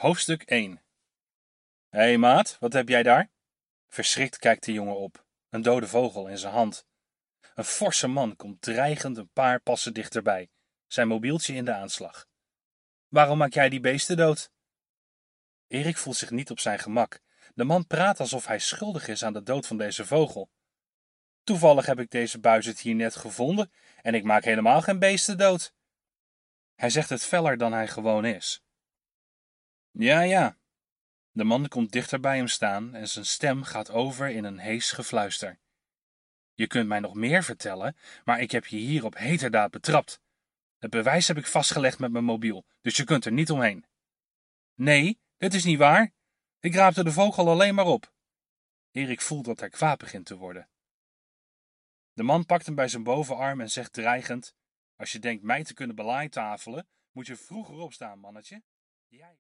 Hoofdstuk 1. Hé maat, wat heb jij daar? Verschrikt kijkt de jongen op, een dode vogel in zijn hand. Een forse man komt dreigend een paar passen dichterbij, zijn mobieltje in de aanslag. Waarom maak jij die beesten dood? Erik voelt zich niet op zijn gemak. De man praat alsof hij schuldig is aan de dood van deze vogel. Toevallig heb ik deze buizerd hier net gevonden en ik maak helemaal geen beesten dood. Hij zegt het feller dan hij gewoon is. Ja. De man komt dichter bij hem staan en zijn stem gaat over in een hees gefluister. Je kunt mij nog meer vertellen, maar ik heb je hier op heterdaad betrapt. Het bewijs heb ik vastgelegd met mijn mobiel, dus je kunt er niet omheen. Nee, dit is niet waar. Ik raapte de vogel alleen maar op. Erik voelt dat hij kwaad begint te worden. De man pakt hem bij zijn bovenarm en zegt dreigend: Als je denkt mij te kunnen belaaitafelen, moet je vroeger opstaan, mannetje. Jij...